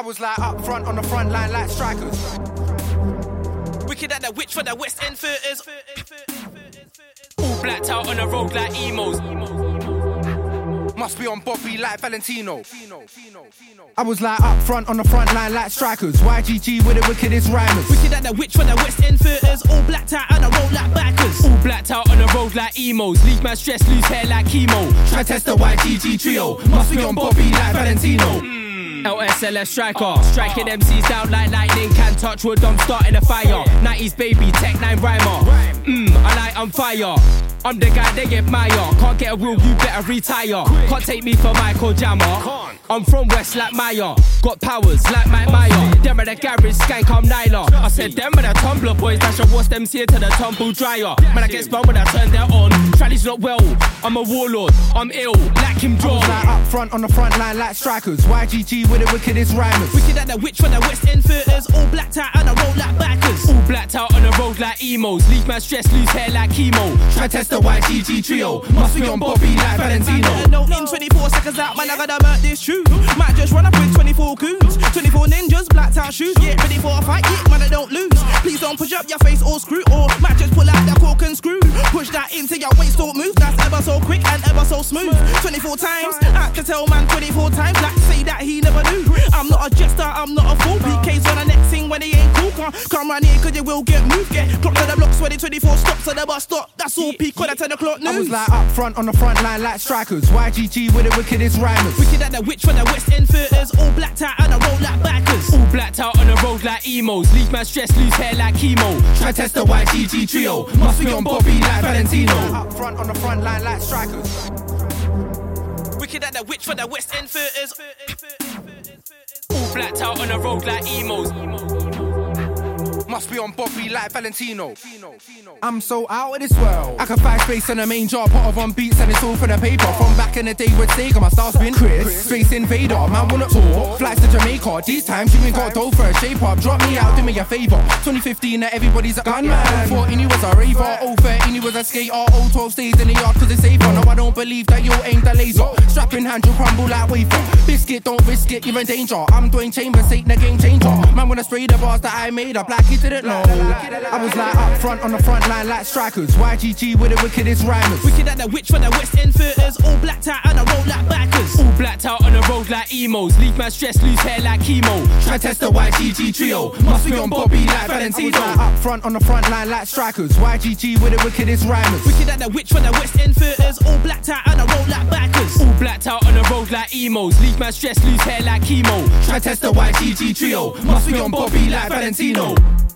was like up front on the front line like strikers. Wicked at the witch for the West End theatres. All blacked out on the road like emos. Must be on Bobby like Valentino. I was like up front on the front line like strikers. YGG with the wickedest rhymers. Wicked at the witch for the West End theatres. All blacked out on the road like backers. All blacked out on the road like emos. Leave my stress, lose hair like chemo. Try test the YGG trio. Must be on Bobby like Valentino. LSLS striker, striking MCs down like lightning. Can't touch wood, I'm starting a fire. 90s baby, Tech 9 rhymer. I light on fire. I'm the guy they admire. Can't get a rule, you better retire. Can't take me for Michael Jammer. I'm from West like Maya. Got powers like Mike Meyer. Them are the garage, skank, I'm Nyla. I said them are the Tumblr boys. Dash a wash them here to the tumble dryer. Man, I get spun when I turn that on. Trally's not well, I'm a warlord. I'm ill, like him John. I was like up front on the front line like strikers. YGG with the wickedest rhymers. Wicked at the witch for the West End theatres. All blacked out on the road like backers. All blacked out on the road like emos. Leave my stress, lose hair like chemo. Try test the YGG trio. Must be on Bobby like Valentino. No, in 24 seconds out, man, I gotta murk this true. Might just run up with 24 goons. 24 ninjas, blacked out shoes. Get ready for a fight, yeah, man, I don't lose. Please don't push up your face or screw. Or might just pull out the cork and screw. Push that into your waist, don't move. That's ever so quick and ever so smooth. 24 times, I have to tell man 24 times. Like say that he never knew. I'm not a jester, I'm not a fool. PK's on the next thing when he ain't cool. Come round here cause you will get moved. Get clocked to the blocks when the 24 stops at the bus stop. That's all peak on the 10 o'clock news. I was like up front on the front line like strikers. YGG with the wickedest rhymers. Wicked at the witch for the West End theatres. All blacked out on the road like backers. All blacked out on the road like emos. Leave my stress, lose hair like chemo. Try test the YGG trio. Must be on Bobby like Valentino. Up front on the front line like strikers. Wicked at the witch for the West End theatres. All blacked out on the road like emos. Must be on Bobby like Valentino. I'm so out of this world. I can find space on the main jar, pot of on beats and it's all for the paper. From back in the day with Sega, my star's been Chris, Space Invader. Man wanna tour, flights to Jamaica. These times you ain't got dough for a shape up. Drop me out, do me a favour. 2015 that everybody's a gunman. 14 he was a raver, 013 he was a skater. 012 stays in the yard cause it's safer. No, I don't believe that you ain't the laser. Strapping hand you crumble like wafer. Biscuit, don't risk it, you're in danger. I'm Dwayne Chambers, ain't the game changer. Man wanna spray the bars that I made up like he didn't know. I was like up front on the front line like strikers. YGG with the wickedest rhymers. Wicked at the witch for the West End theatres. All blacked out on the road like backers. All blacked out on the road like emos. Leave my stress, lose hair like chemo. Try test the YGG trio. Must be on Bobby like Valentino. I was like up front on the front line like strikers. YGG with the wickedest rhymers. Wicked at the witch for the West End theatres. All blacked out on the road like backers. All blacked out on the road like emos. Leave my stress, lose hair like chemo. Try test the YGG trio. Must be on Bobby like Valentino.